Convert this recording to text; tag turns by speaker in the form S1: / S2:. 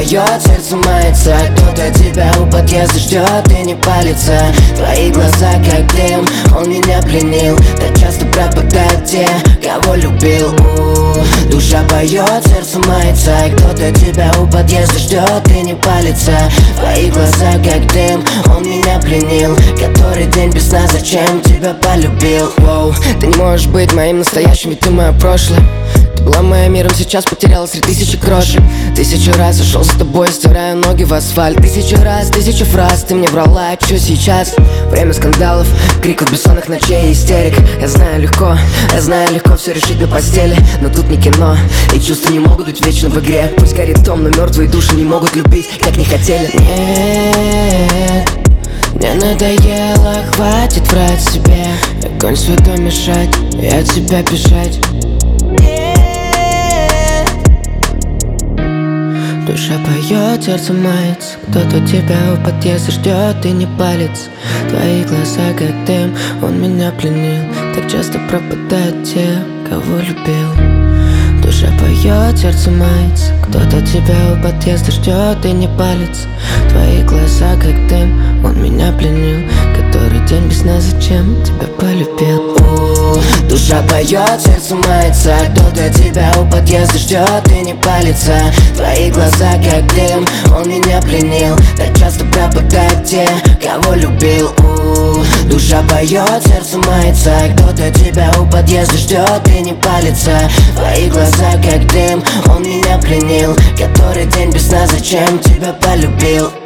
S1: поет, сердце мается. Кто-то тебя у подъезда ждет и не палится. Твои глаза как дым, он меня пленил. Так часто пропадают те, кого любил. Душа поет, сердце мается. Кто-то тебя у подъезда ждет и не палится. Твои глаза как дым, он меня пленил. Который день без сна, зачем тебя полюбил? Воу, ты не можешь быть моим настоящим, ведь ты мое прошлое. Ты была моим миром, сейчас потерялась среди тысячи крошек. 1000 раз зашел за тобой, стираю ноги в асфальт. 1000 раз, 1000 фраз, ты мне врала, что сейчас? Время скандалов, криков бессонных ночей и истерик. Я знаю легко все решить на постели. Но тут не кино, и чувства не могут быть вечно в игре. Пусть горит дом, но мертвые души не могут любить, как не хотели. Нет, мне надоело, хватит врать себе. Огонь святой мешать, и от себя бежать. Душа поет, сердце мается. Кто-то тебя у подъезда ждет и не палится. Твои глаза как дым, он меня пленил. Так часто пропадают те, кого любил. Душа поет, сердце мается. Кто-то тебя у подъезда ждет и не палится. Твои глаза как дым, он меня пленил. Который день без сна, зачем тебя полюбил? Душа поет, сердце мается. Кто-то тебя у подъезда ждет и не палится. Твои глаза как дым, он меня пленил. Так часто пропадают те, кого любил. Душа поет, сердце мается. Кто-то тебя у подъезда ждет и не палится. Твои глаза как дым, он меня пленил. Который день без сна, зачем тебя полюбил?